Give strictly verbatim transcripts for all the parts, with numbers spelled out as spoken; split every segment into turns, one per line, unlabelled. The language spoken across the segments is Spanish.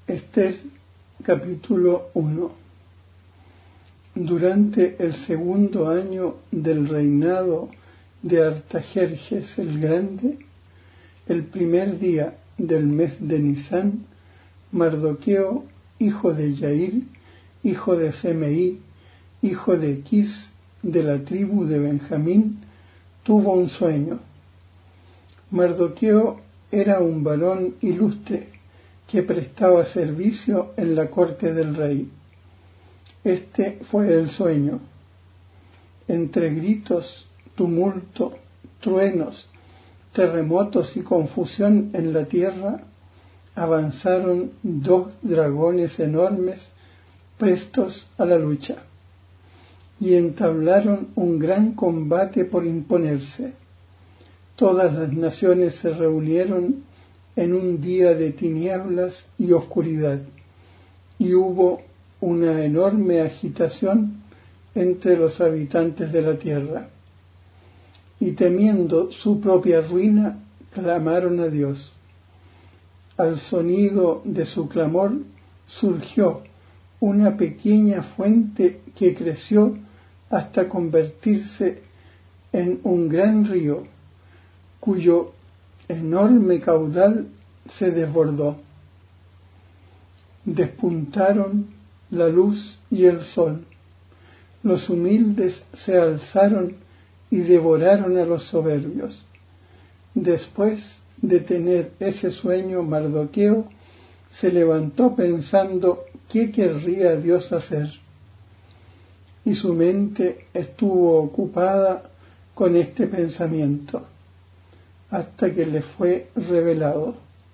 Esther capítulo uno. Durante el segundo año del reinado de Artajerjes el Grande, el primer día del mes de Nisán, Mardoqueo, hijo de Yair, hijo de Semeí, hijo de Quis, de la tribu de Benjamín, tuvo un sueño. Mardoqueo era un varón ilustre que prestaba servicio en la corte del rey. Este fue el sueño. Entre gritos, tumulto, truenos, terremotos y confusión en la tierra, avanzaron dos dragones enormes prestos a la lucha, y entablaron un gran combate por imponerse. Todas las naciones se reunieron en un día de tinieblas y oscuridad, y hubo una enorme agitación entre los habitantes de la tierra. Y temiendo su propia ruina, clamaron a Dios. Al sonido de su clamor surgió una pequeña fuente que creció hasta convertirse en un gran río, cuyo enorme caudal se desbordó. Despuntaron la luz y el sol. Los humildes se alzaron y devoraron a los soberbios. Después de tener ese sueño, Mardoqueo se levantó pensando qué querría Dios hacer, y su mente estuvo ocupada con este pensamiento, hasta que le fue revelado.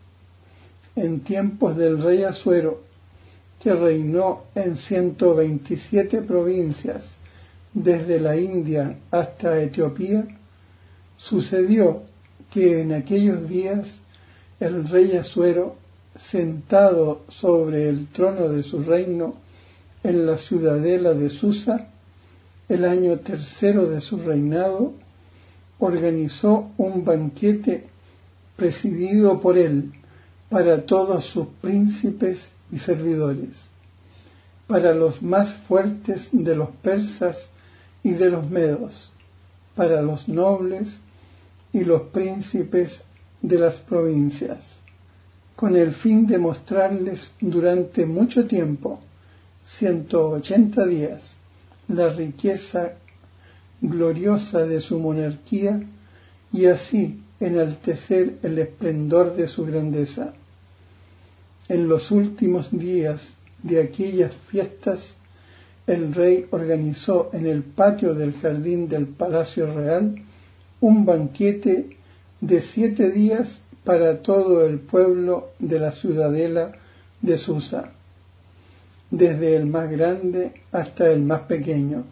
En tiempos del rey Asuero, que reinó en ciento veintisiete provincias, desde la India hasta Etiopía, sucedió que en aquellos días el rey Asuero, sentado sobre el trono de su reino en la ciudadela de Susa, el año tercero de su reinado, organizó un banquete presidido por él para todos sus príncipes y servidores, para los más fuertes de los persas y de los medos, para los nobles y los príncipes de las provincias, con el fin de mostrarles durante mucho tiempo, ciento ochenta días, la riqueza gloriosa de su monarquía y así enaltecer el esplendor de su grandeza. En los últimos días de aquellas fiestas, el rey organizó en el patio del jardín del Palacio Real un banquete de siete días para todo el pueblo de la ciudadela de Susa, desde el más grande hasta el más pequeño.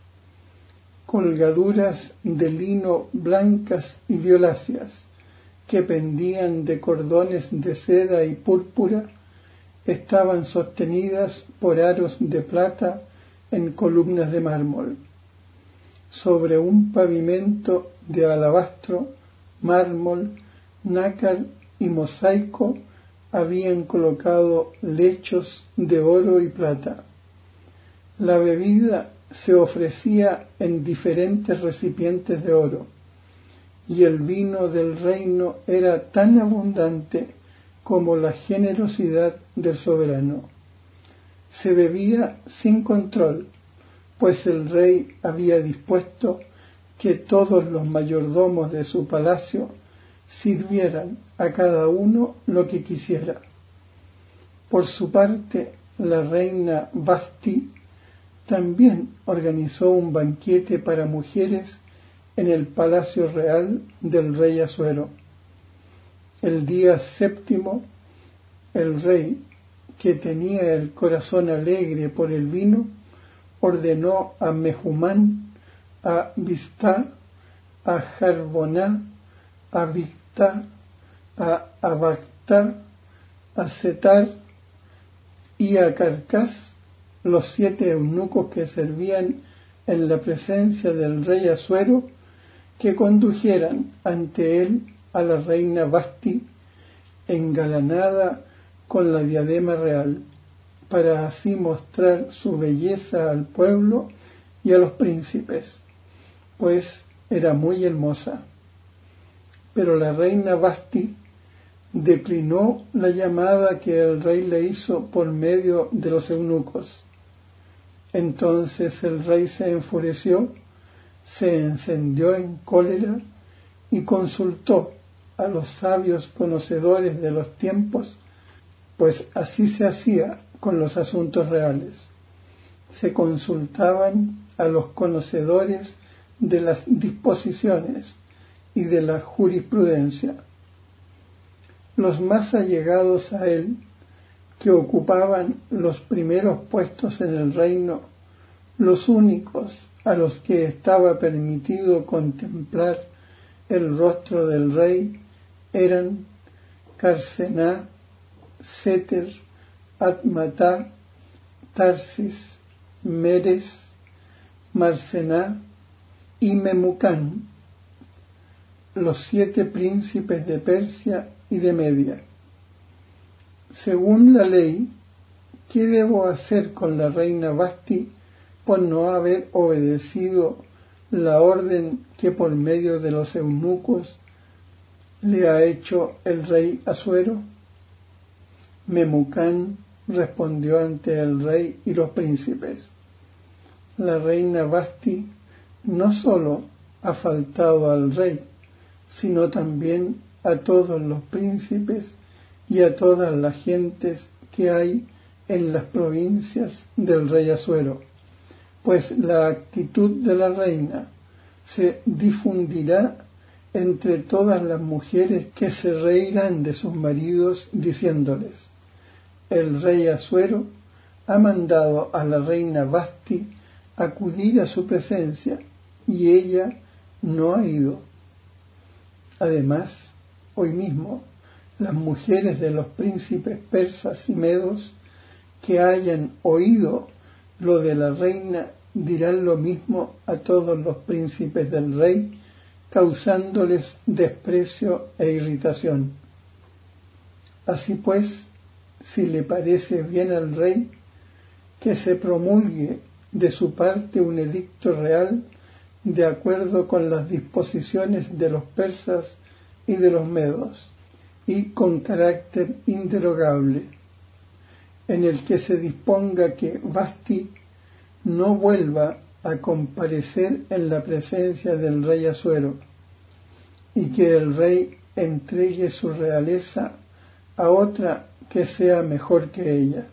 Colgaduras de lino blancas y violáceas, que pendían de cordones de seda y púrpura, estaban sostenidas por aros de plata en columnas de mármol. Sobre un pavimento de alabastro, mármol, nácar y mosaico habían colocado lechos de oro y plata. La bebida se ofrecía en diferentes recipientes de oro, y el vino del reino era tan abundante como la generosidad del soberano. Se bebía sin control, pues el rey había dispuesto que todos los mayordomos de su palacio sirvieran a cada uno lo que quisiera. Por su parte, la reina Vasti también organizó un banquete para mujeres en el palacio real del rey Asuero. El día séptimo, el rey, que tenía el corazón alegre por el vino, ordenó a Mehumán, a Biztá, a Jarboná, a Bigtá, a Abagtá, a Setar y a Carcas, los siete eunucos que servían en la presencia del rey Asuero, que condujeran ante él a la reina Vasti, engalanada con la diadema real, para así mostrar su belleza al pueblo y a los príncipes, pues era muy hermosa. Pero la reina Vasti declinó la llamada que el rey le hizo por medio de los eunucos. Entonces el rey se enfureció, se encendió en cólera y consultó a los sabios conocedores de los tiempos, pues así se hacía con los asuntos reales. Se consultaban a los conocedores de las disposiciones y de la jurisprudencia. Los más allegados a él, que ocupaban los primeros puestos en el reino, los únicos a los que estaba permitido contemplar el rostro del rey, eran Carcená, Seter, Atmatá, Tarsis, Meres, Marcená y Memucán, los siete príncipes de Persia y de Media. Según la ley, ¿qué debo hacer con la reina Vasti por no haber obedecido la orden que por medio de los eunucos le ha hecho el rey Asuero? Memucán respondió ante el rey y los príncipes: la reina Vasti no sólo ha faltado al rey, sino también a todos los príncipes y a todas las gentes que hay en las provincias del rey Asuero, pues la actitud de la reina se difundirá entre todas las mujeres, que se reirán de sus maridos diciéndoles: el rey Asuero ha mandado a la reina Vasti acudir a su presencia y ella no ha ido. Además, hoy mismo, las mujeres de los príncipes persas y medos que hayan oído lo de la reina dirán lo mismo a todos los príncipes del rey, causándoles desprecio e irritación. Así pues, si le parece bien al rey, que se promulgue de su parte un edicto real de acuerdo con las disposiciones de los persas y de los medos, y con carácter inderogable, en el que se disponga que Vasti no vuelva a comparecer en la presencia del rey Asuero, y que el rey entregue su realeza a otra que sea mejor que ella.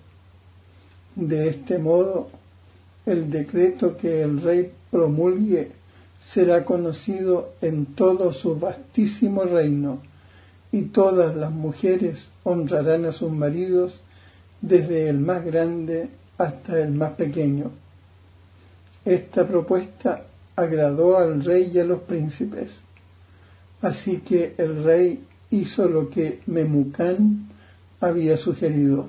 De este modo, el decreto que el rey promulgue será conocido en todo su vastísimo reino, y todas las mujeres honrarán a sus maridos, desde el más grande hasta el más pequeño. Esta propuesta agradó al rey y a los príncipes, así que el rey hizo lo que Memucán había sugerido.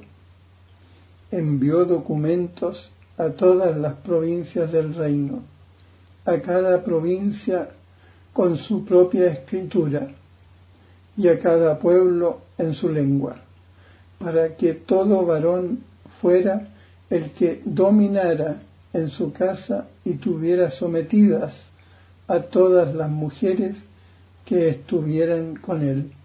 Envió documentos a todas las provincias del reino, a cada provincia con su propia escritura, y a cada pueblo en su lengua, para que todo varón fuera el que dominara en su casa y tuviera sometidas a todas las mujeres que estuvieran con él.